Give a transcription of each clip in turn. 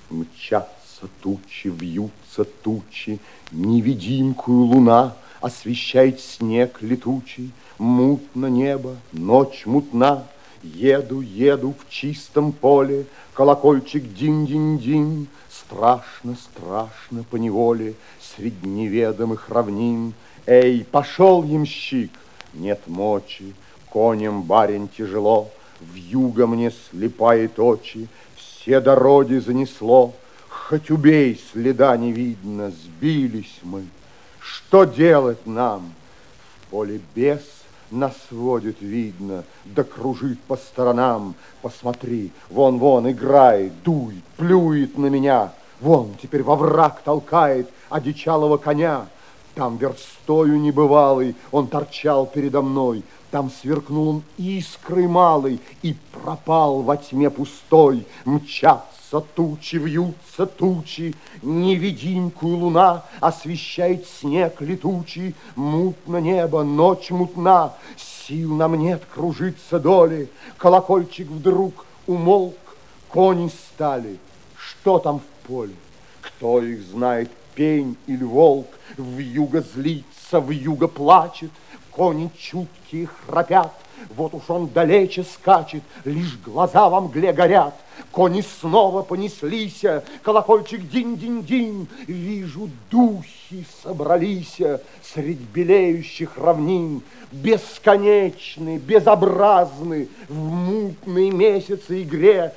Мчатся тучи, вьются тучи, невидимкую луна освещает снег летучий. Мутно небо, ночь мутна. Еду, еду в чистом поле, колокольчик динь-динь-динь. Страшно, страшно поневоле средь неведомых равнин. Эй, пошел, ямщик! Нет мочи, конем барин тяжело, вьюга мне слепает очи, все дороги занесло. Хоть убей, следа не видно, сбились мы. Что делать нам? В поле бес нас водит, видно, да кружит по сторонам. Посмотри, вон играет, дует, плюет на меня. Вон теперь во враг толкает одичалого коня. Там верстою небывалый он торчал передо мной. Там сверкнул он искрой малой и пропал во тьме пустой. Мчатся тучи, вьются тучи, невидимкую луна освещает снег летучий. Мутно небо, ночь мутна, сил нам нет кружиться доли. Колокольчик вдруг умолк, кони стали. Что там в поле? Кто их знает, пень или волк? Вьюга злится, вьюга плачет, кони чуткие храпят. Вот уж он далече скачет, лишь глаза во мгле горят. Кони снова понеслися, колокольчик динь-динь-динь. Вижу, духи собрались средь белеющих равнин. Бесконечны, безобразны, в мутной месяце игре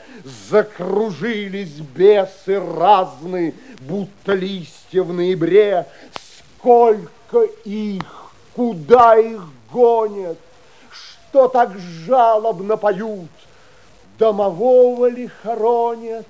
закружились бесы разные, будто листья в ноябре. Сколько их, куда их гонят, что так жалобно поют? Домового ли хоронят,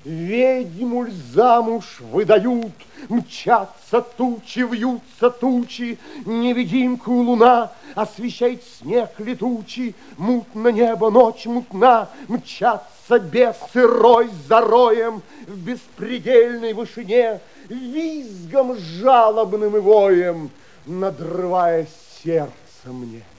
ведьму ль замуж выдают? Мчатся тучи, вьются тучи, невидимкую луна освещает снег летучий. Мутно небо, ночь мутна, мчатся бесы рой за роем в беспредельной вышине, визгом жалобным и воем, надрывая сердце мне.